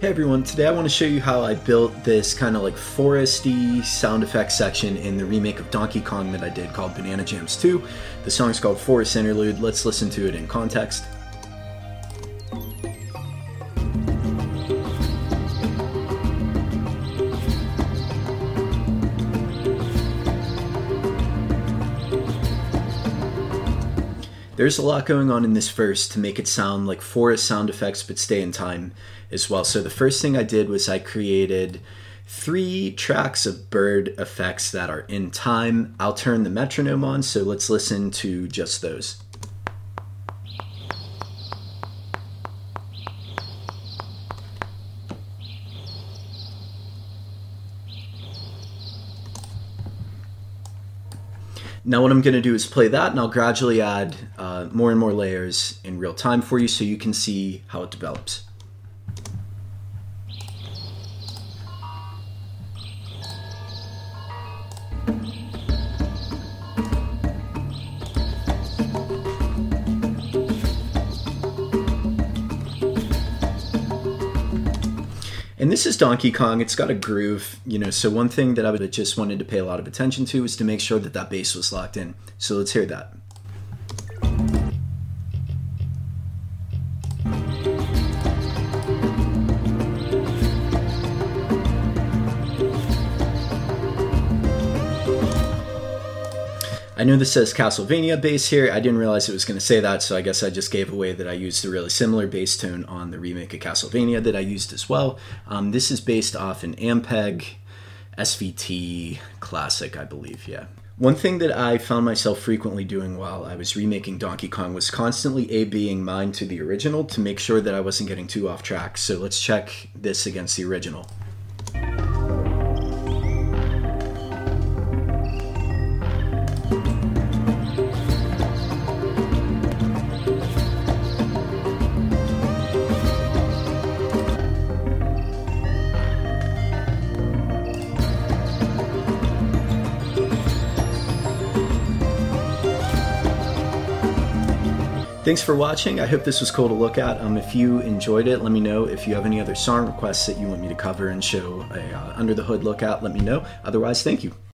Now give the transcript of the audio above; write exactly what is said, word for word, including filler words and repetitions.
Hey everyone, today I want to show you how I built this kind of like foresty sound effects section in the remake of Donkey Kong that I did called Banana Jams two. The song is called Forest Interlude. Let's listen to it in context. There's a lot going on in this verse to make it sound like forest sound effects but stay in time as well. So the first thing I did was I created three tracks of bird effects that are in time. I'll turn the metronome on, so let's listen to just those. Now what I'm going to do is play that, and I'll gradually add uh, more and more layers in real time for you so you can see how it develops. And this is Donkey Kong. It's got a groove, you know, so one thing that I would just wanted to pay a lot of attention to is to make sure that that bass was locked in. So let's hear that. I know this says Castlevania bass here. I didn't realize it was going to say that, so I guess I just gave away that I used a really similar bass tone on the remake of Castlevania that I used as well. Um, this is based off an Ampeg S V T classic, I believe, yeah. One thing that I found myself frequently doing while I was remaking Donkey Kong was constantly A-Bing mine to the original to make sure that I wasn't getting too off track. So let's check this against the original. Thanks for watching. I hope this was cool to look at. Um, if you enjoyed it, let me know. If you have any other song requests that you want me to cover and show a uh, under the hood look at, let me know. Otherwise, thank you.